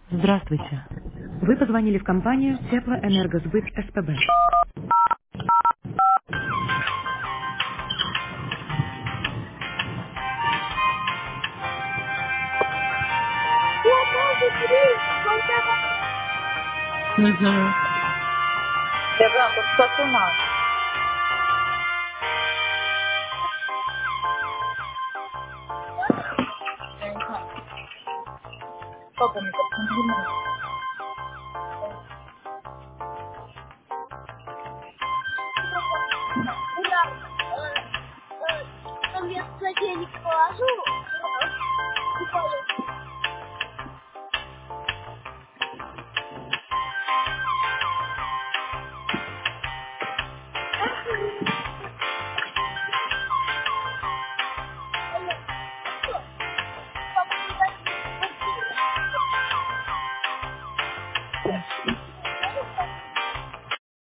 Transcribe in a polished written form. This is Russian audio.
Здравствуйте. Вы позвонили в компанию Теплоэнергосбыт СПБ. Угу. Сержант, тут что у нас? Я не знаю, как они так комбинируют. Там я в холодильник положу.